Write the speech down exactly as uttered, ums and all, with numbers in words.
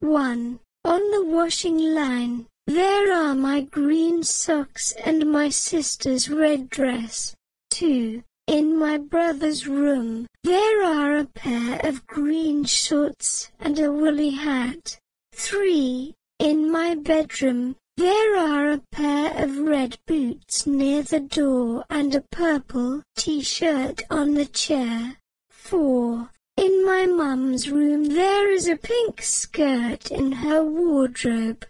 one. On the washing line, there are my green socks and my sister's red dress. two. In my brother's room, there are a pair of green shorts and a woolly hat. three. In my bedroom, there are a pair of red boots near the door and a purple t-shirt on the chair. four. In my mum's room there is a pink skirt in her wardrobe.